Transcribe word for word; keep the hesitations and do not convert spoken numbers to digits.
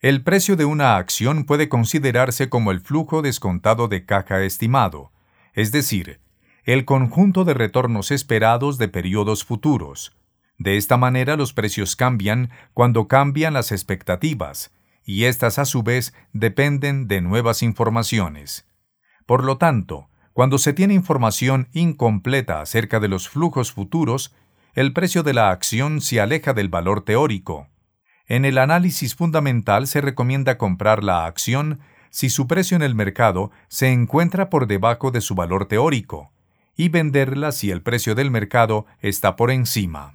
El precio de una acción puede considerarse como el flujo descontado de caja estimado, es decir, el conjunto de retornos esperados de periodos futuros. De esta manera, los precios cambian cuando cambian las expectativas, y éstas a su vez dependen de nuevas informaciones. Por lo tanto, cuando se tiene información incompleta acerca de los flujos futuros, el precio de la acción se aleja del valor teórico. En el análisis fundamental se recomienda comprar la acción si su precio en el mercado se encuentra por debajo de su valor teórico, y venderla si el precio del mercado está por encima.